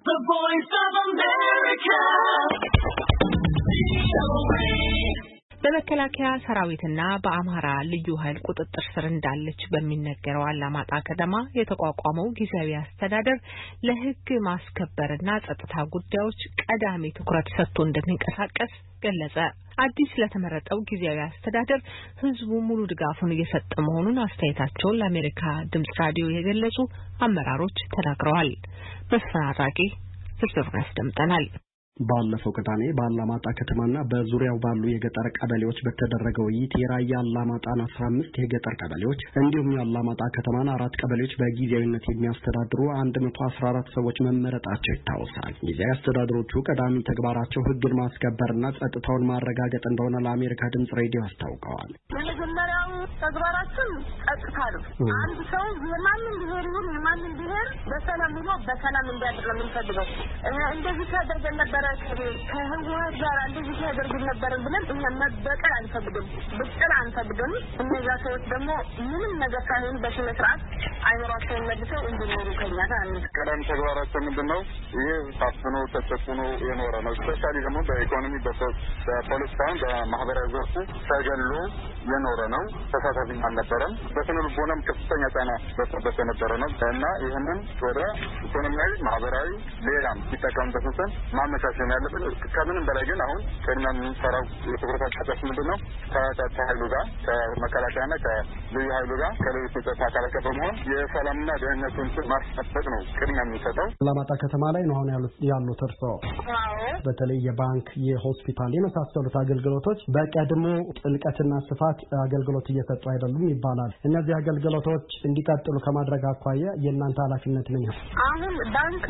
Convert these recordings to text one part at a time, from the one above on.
The Voice of America. በመከላከያ ሰራዊትና በአማራ ልዩ ኃይል ቁጥጥር ስር እንዳለች በሚነገረው አላማጣ ከተማ የተቋቋመው ጊዜያዊ አስተዳደር ለሕግ ማስከበርና ጸጥታ ጉዳዮች ቀዳሚ ትኩረት ሰጥቶ እንደሚንቀሳቀስ ገለጸ። አዲስ ለተመረጠው ጊዜያዊ አስተዳደር ህዝቡ ሙሉ ድጋፉን እየሰጠ መሆኑን አስተያየታቸውን ለአሜሪካ ድምጽ ራዲዮ የገለጹ አመራሮች ተናግረዋል። በስራራቂ ዝርዝሩን ያስደምጠናል። ባለፈው ቅዳሜ በአላማጣ ከተማና በዙሪያው ባሉ የገጠር ቀበሌዎች በተደረገው ውይይት የራያ አላማጣን 15 የገጠር ቀበሌዎች እንዲሁም የአላማጣ ከተማን 4 ቀበሌዎች በጊዜያዊነት የሚያስተዳድሩ 114 ሰዎች መመረጣቸው ይታወሳል። ጊዜያዊ አስተዳደሮቹ ቀዳሚ ተግባራቸው ህግን ማስከበርና ጸጥታውን ማረጋገጥ እንደሆነ ለአሜሪካ ድምጽ ሬዲዮ አስታውቀዋል። የመጀመሪያው ተግባራችን ጸጥታ ነው። አንድ ሰው የማንም ብሔር ይሁን የማንም ብሔር በሰላም ሆኖ በሰላም እንዲያድር ነው የምንፈልገው። እንደዚህ ተደርገን ነበር ከህወሓት ጋር እንደዚህ ያደርጉ ነበር ብለን እኛ መበቀል አንፈልግም፣ ብጥል አንፈልግም። እነዛ ሰዎች ደግሞ ምንም ነገር ሳይሆን በስነ ስርዓት አይኖራቸውን መልሰው እንዲኖሩ ከኛ ጋር ቀዳሚ ተግባራቸው ምንድነው? ይሄ ታፍኖ ተጨቁኖ የኖረ ነው። ስፔሻሊ ደግሞ በኢኮኖሚ በፖለቲካ በማህበራዊ ዘርፉ ተገሎ የኖረ ነው። ተሳታፊ አልነበረም። በስነ ልቦናም ከፍተኛ ጫና በነበረ ነው እና ይህንን ወደ ኢኮኖሚያዊ ማህበራዊ ሌላም ሲጠቀምበት ማመቻቸት ያለብን። ከምንም በላይ ግን አሁን ቅድሚያ የምንሰራው የትኩረት አቅጣጫ ምንድነው? ከጸጥታ ኃይሉ ጋር ከመከላከያና ከልዩ ኃይሉ ጋር ከሌሎች የጸጥታ አካላት ጋር በመሆን የሰላምና ደህንነቱን ማስጠበቅ ነው ቅድሚያ የምንሰጠው። አላማጣ ከተማ ላይ ነው አሁን ያሉት እርስዎ? በተለይ የባንክ፣ የሆስፒታል የመሳሰሉት አገልግሎቶች በቀድሞ ጥልቀትና ስፋት አገልግሎት እየሰጡ አይደሉም ይባላል። እነዚህ አገልግሎቶች እንዲቀጥሉ ከማድረግ አኳያ የእናንተ ኃላፊነት ምን ይሆን? አሁን ባንክ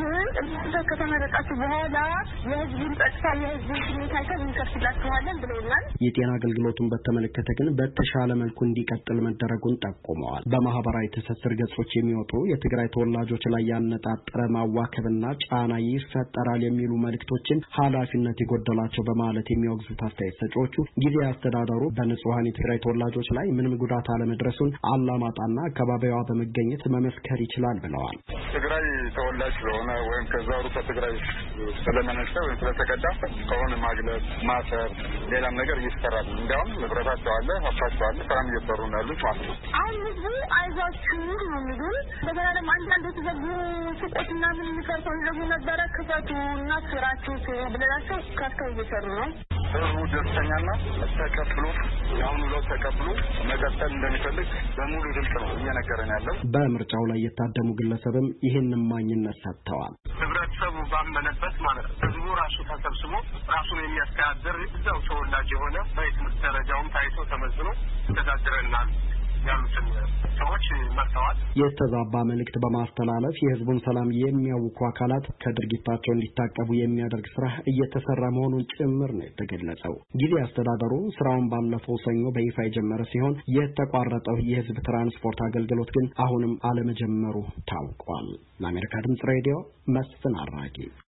ከተመረጣችሁ በኋላ የህዝብን ጸጥታ የህዝብን ሁኔታ እንከፍትላችኋለን ብለውናል። የጤና አገልግሎቱን በተመለከተ ግን በተሻለ መልኩ እንዲቀጥል መደረጉን ጠቁመዋል። በማህበራዊ ትስስር ገጾች የሚወጡ የትግራይ ተወላጆች ላይ ያነጣጠረ ማዋከብና ጫና ይፈጠራል የሚሉ መልእክቶችን ኃላፊነት የጎደላቸው በማለት የሚወግዙት አስተያየት ሰጪዎቹ ጊዜያዊ አስተዳደሩ በንጹሃን የትግራይ ተወላጆች ላይ ምንም ጉዳት አለመድረሱን አላማጣና አካባቢዋ በመገኘት መመስከር ይችላል ብለዋል። ትግራይ ተወላጅ ስለሆነ ወይም ከዛሩ ከትግራይ ስለመነጨ ወይም ስለተቀዳ ከሆነ ማግለል፣ ማሰር፣ ሌላም ነገር ይሰራል። እንዲያውም ንብረታቸው አለ፣ ሀብታቸው አለ፣ ስራም እየሰሩ ነው ያሉት ማለት ነው። አሁን ህዝቡ አይዟችሁ ነው የሚሉን። እንደገና ደግሞ አንዳንድ የተዘጉ ሱቆችና ምን የሚከርተው ይዘጉ ነበረ። ክፈቱ እና ስራችሁ ብለናቸው ከፍተው እየሰሩ ነው። ህዝቡ ደስተኛና ተቀብሎ አሁን ለው ተቀብሎ መቀጠል እንደሚፈልግ በሙሉ ድምፅ ነው እየነገረን ያለው። በምርጫው ላይ የታደሙ ግለሰብም ይህን ማኝነት ሰጥተዋል። ህብረተሰቡ ባመነበት ማለት ነው። ህዝቡ ራሱ ተሰብስቦ ራሱን የሚያስተዳድር እዛው ተወላጅ የሆነ በትምህርት ደረጃውም ታይቶ ተመዝኖ ተዳድረናል ያሉትን ሰዎች መርጠዋል። የተዛባ መልእክት በማስተላለፍ የህዝቡን ሰላም የሚያውኩ አካላት ከድርጊታቸው እንዲታቀቡ የሚያደርግ ስራ እየተሰራ መሆኑን ጭምር ነው የተገለጸው። ጊዜያዊ አስተዳደሩ ስራውን ባለፈው ሰኞ በይፋ የጀመረ ሲሆን የተቋረጠው የህዝብ ትራንስፖርት አገልግሎት ግን አሁንም አለመጀመሩ ታውቋል። ለአሜሪካ ድምጽ ሬዲዮ መስፍን አራጌ